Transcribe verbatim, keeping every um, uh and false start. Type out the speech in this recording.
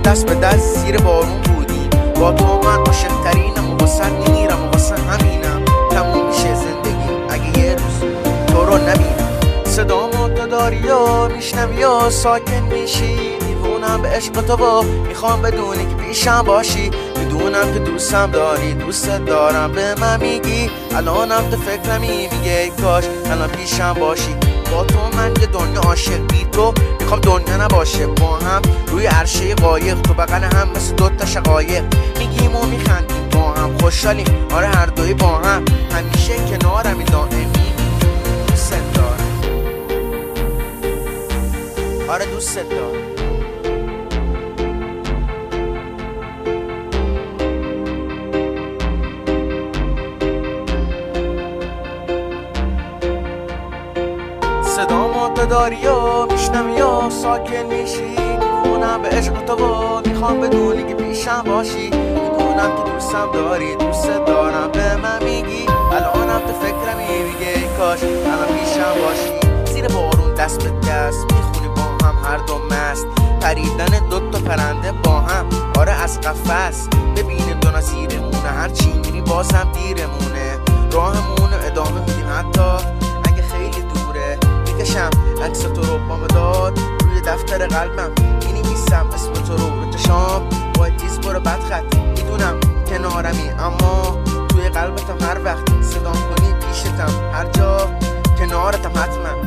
دست به دست زیر بارون بودیم. با تو من عاشق ترینم و واسه میمیرم و واسه همینم تموم میشه زندگیم اگه یه روز تو رو نبینم. صدامو تو داری و میشنوی و ساکن میشی، دیوونم به عشق تو و میخوام بدونی که پیشم باشی. میدونم که دوستم داری، دوست دارم به من میگی، الانم تو فکرمی میگه کاش الان پیشم باشی. با تو من یه دنیا عاشق، بی تو میخوام دنیا نباشه. با هم روی عرشه قایق، تو بغل هم مثل دوتا شقایق، میگیم و میخندیم با هم خوشحالیم، آره هر دوی با هم همیشه کنارمی دائمی. دوست دارم، آره دوست دارم. صدامو تو داری و میشنوی و ساکن میشی، دیوونم به عشق تو و میخوام بدونی که پیشم باشی. میدونم که دوستم داری، دوست دارم به من میگی، الانم تو فکرمی میگه کاش الان پیشم باشی. زیر بارون دست به دست میخونی با هم هر دو مست، پریدن دوتا پرنده با هم، آره از قفس. ببینیم دو نظیرمونه، هر چی میری باز هم دیرمونه، راهمون ادامه میدیم حتی اگه خیلی دوره. میکشم عکس تو رو با مداد روی دفتر قلبم، مینویسم اسم تو رو رو چشام با تیز برو بدخط. میدونم کنارمی اما توی قلبتم هر وقت صدام کنی پیشتم، هر جا کنارتم حتما.